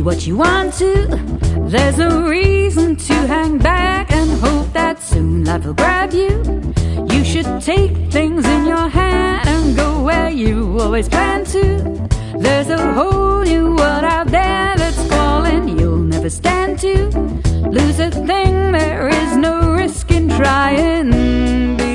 be what you want to. There's no reason to hang back and hope that soon life will grab you. You should take things in your hand and go where you always plan to. There's a whole new world out there that's calling. You'll never stand to lose a thing. There is no risk in trying.